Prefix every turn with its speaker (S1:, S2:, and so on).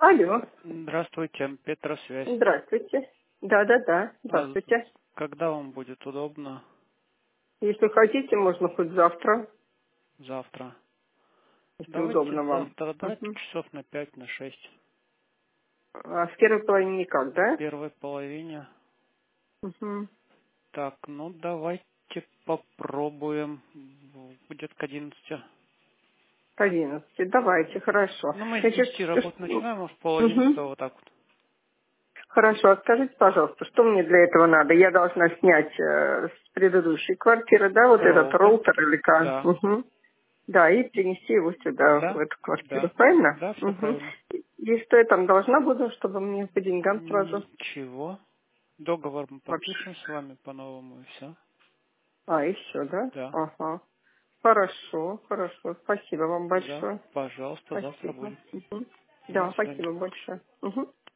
S1: Алло,
S2: Здравствуйте, Петросвязь.
S1: здравствуйте. Да,
S2: А
S1: здравствуйте.
S2: когда вам будет удобно?
S1: Если хотите, можно хоть завтра,
S2: Завтра.
S1: если
S2: Давайте
S1: удобно вам.
S2: завтра, да,
S1: Мгм.
S2: часов на 5, на 6.
S1: А в первой половине никак,
S2: В
S1: да?
S2: первой половине.
S1: Угу.
S2: Так, ну давайте попробуем. Будет к 11.
S1: К 11. Давайте, хорошо.
S2: Ну, мы с
S1: Значит,
S2: 10 работу начинаем, может, пол 11
S1: угу.
S2: вот так вот.
S1: Хорошо, а скажите, пожалуйста, что мне для этого надо? Я должна снять с предыдущей квартиры, да, вот этот
S2: Роутер.
S1: роутер или как?
S2: Да.
S1: Угу. Да, и принести его сюда, в
S2: Да.
S1: эту квартиру,
S2: Да.
S1: правильно?
S2: Да, все
S1: Угу.
S2: правильно.
S1: И что я там должна буду, чтобы мне по деньгам сразу
S2: Ничего. Договор мы
S1: вообще?
S2: подпишем с вами по-новому и все.
S1: А, еще, да?
S2: Да.
S1: Ага. Хорошо, хорошо. Спасибо вам
S2: Да,
S1: большое.
S2: пожалуйста, завтра
S1: Спасибо.
S2: будет.
S1: Мгм.
S2: До
S1: Да,
S2: свидания.
S1: спасибо большое. Мгм.